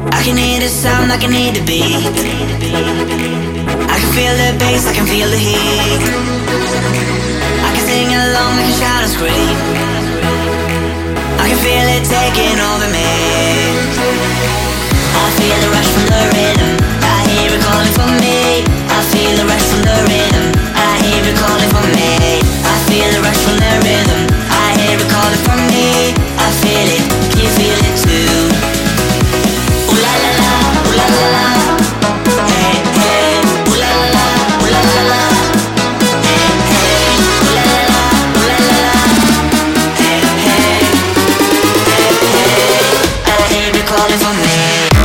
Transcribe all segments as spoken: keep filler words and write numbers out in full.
I can hear the sound, I can hear the beat. I can feel the bass, I can feel the heat. I can sing along, I can shout and scream. I can feel it taking over me. I feel the rush from the rhythm. I hear it calling for me. I feel the rush from the rhythm. I hear it calling for me. I feel the rush from the rhythm. I hear it calling for me. I feel it, can you feel it too? Ooh la la la, ooh la la la. Hey hey, ooh la la la, ooh la la la. Hey hey, ooh la la la, ooh la la la. Hey hey, hey hey, I hear it calling for me.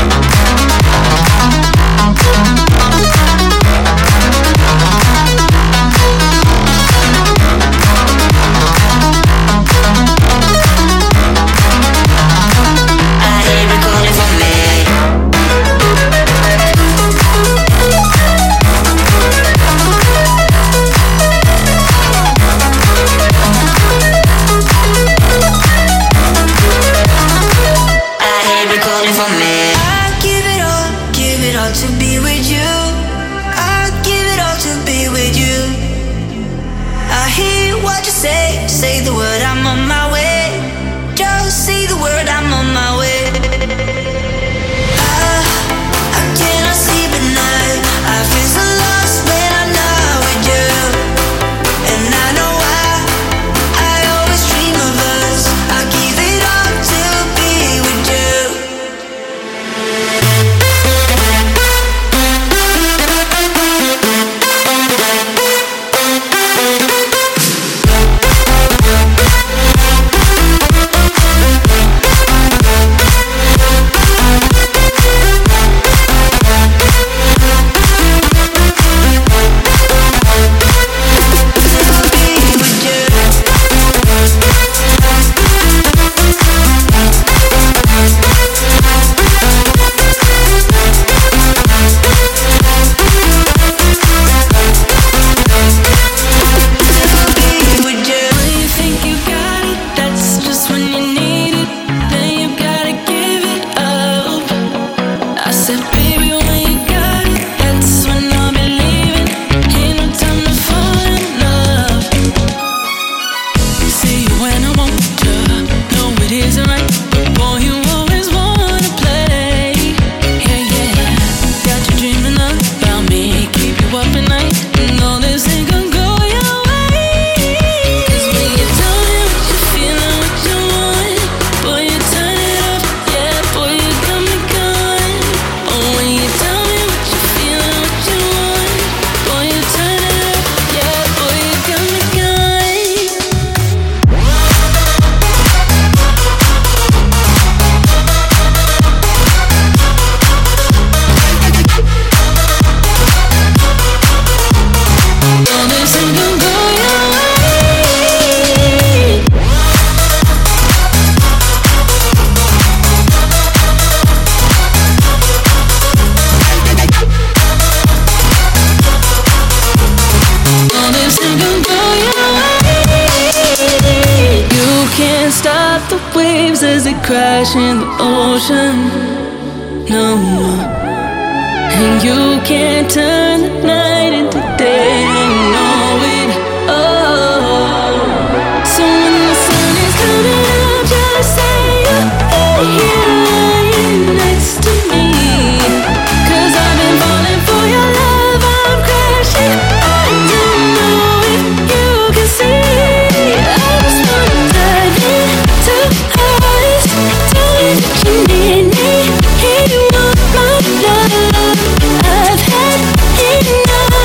Crash in the ocean, no more. And you can't turn the night into day, you know it. Oh, so when the sun is coming up, just say you're here lying next to me. Cause I've been falling for your love, I'm crashing. I don't know if you can see. I just wanna dive into eyes, tell you that you need me. Hey, you want my love, I've had enough.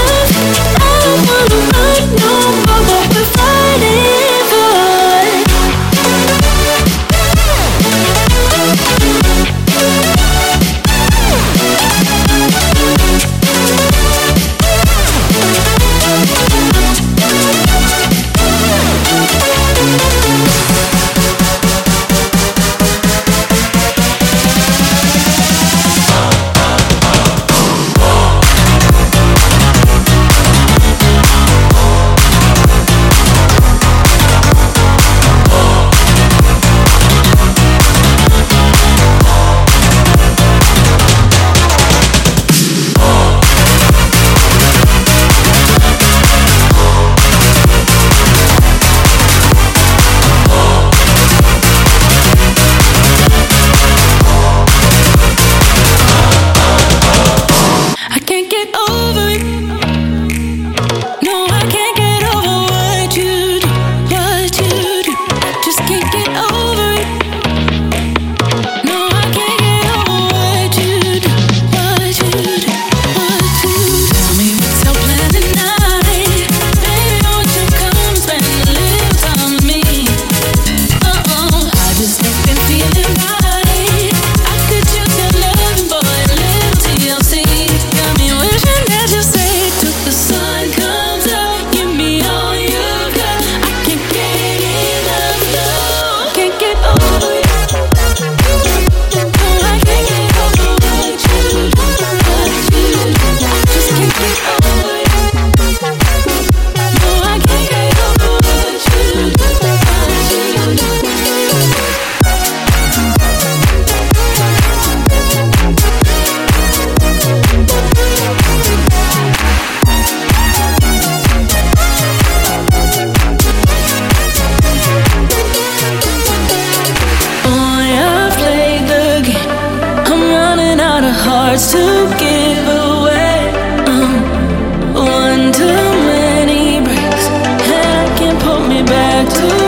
lot of hearts to give away. Um, one too many breaks, and I can't put me back to